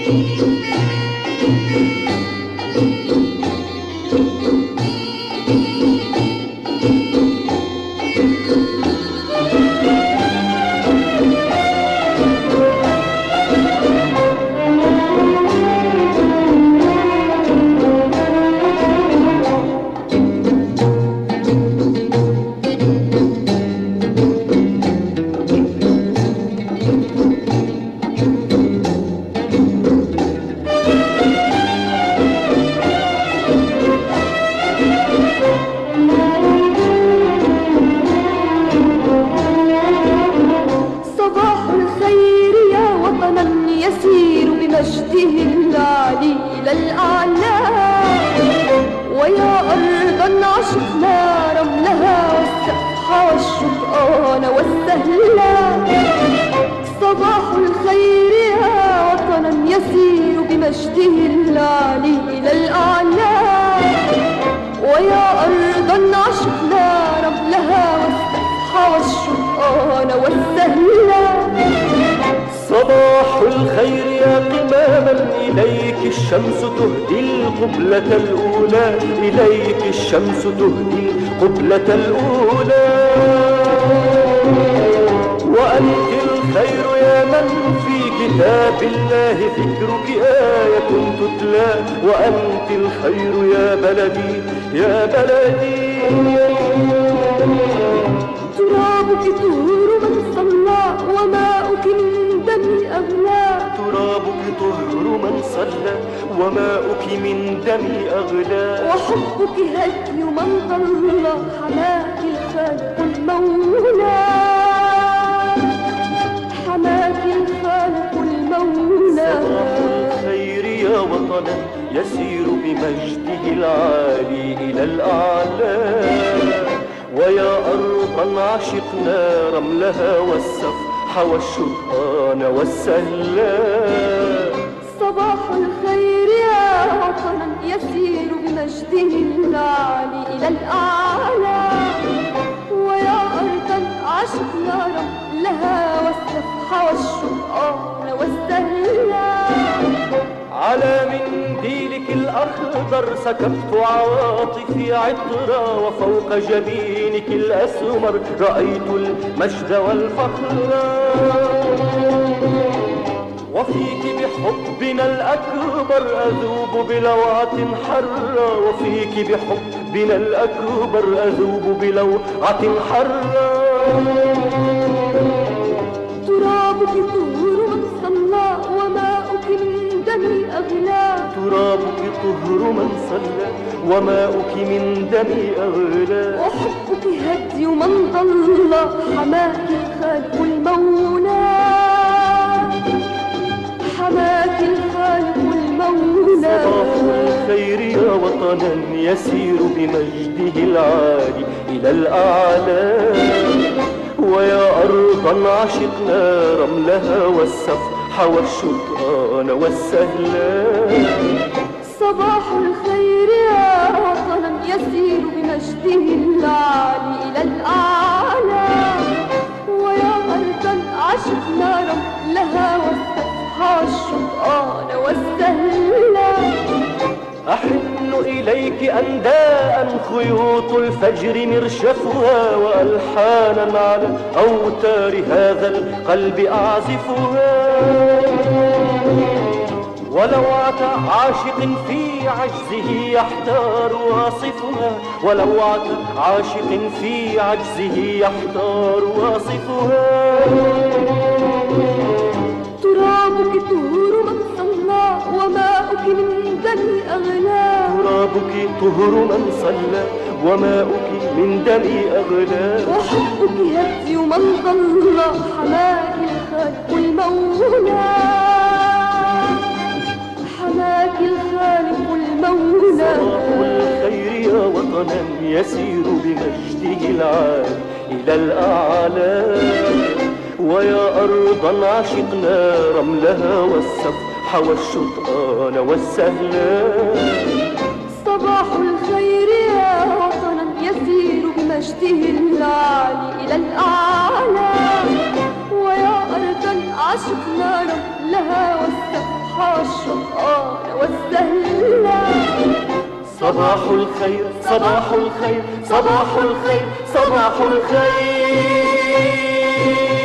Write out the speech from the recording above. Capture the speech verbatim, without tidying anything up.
الشمس تهدي القبلة الأولى، إليك الشمس تهدي القبلة الأولى. وأنت الخير يا من في كتاب الله ذكرك آية تتلى، وأنت الخير يا بلدي يا بلدي. ترابك طهور من صلى وماؤك من دم أغلى، ترابك طهر من صلى وماؤك من دم أغلى. وحبك هدي من ضل حماك الخالق المولى، حماك الخالق المولى. صباح الخير يا وطنا يسير بمجده العالي إلى الأعلى، ويا أرضا عشقنا رملها والسفح والشطآن والسهلا. صباح الخير يا وطنا يسير بمجده العالي إلى الأعلى، ويا أرضا عشقنا رملها والسفح والشطآن والسهلا. على منديلك الأخضر سكبت عواطفي عطرا، وفوق جبينك الأسمر رأيت المجد والفخر. وفيك بحبنا الأكبر أذوب بلوعة حرة، وفيك بحبنا الأكبر أذوب بلوعة حرة. ترابك طهور من صلى وماؤك من دم أغلى، ترابك طهر من صلى وماؤك من دم أغلى. وحبك هدي من ضل حماك الخالق المولى، حماك الخالق المولى. صباح الخير يا وطنا يسير بمجده العالي إلى الأعلى، ويا أرضا عشقنا رملها والسفح والشطآن والسهلا. صباح الخير يا وطنا يسير بمجده العالي إلى الأعلى، ويا أرضا عشقنا رملها والسفح والشطآن والسهلا. أحن إليك أنداء خيوط الفجر مرشفها، وألحانا على أوتار هذا القلب أعزفها. ولوعة عاشق في عجزه يحتار واصفها، ولوعة عاشق في عجزه يحتار واصفها. ترابك طهور من صلى وماؤك من دم أغلى، ترابك طهر من صلى وماؤك من دم أغلى. وحبك هدي من ضل حماك الخالق المولى، حماك الخالق المولى. صباح الخير يا وطنا يسير بمجده العالي إلى الأعلى، ويا أرضا عشقنا رملها والسفح والشطآن والسهلا. صباح الخير يا وطنا يسير بمجده العالي إلى الأعلى، ويا أرضا عشقنا رملها والسفح صباح الشقاء والسهلة. صباح الخير صباح الخير صباح الخير صباح الخير.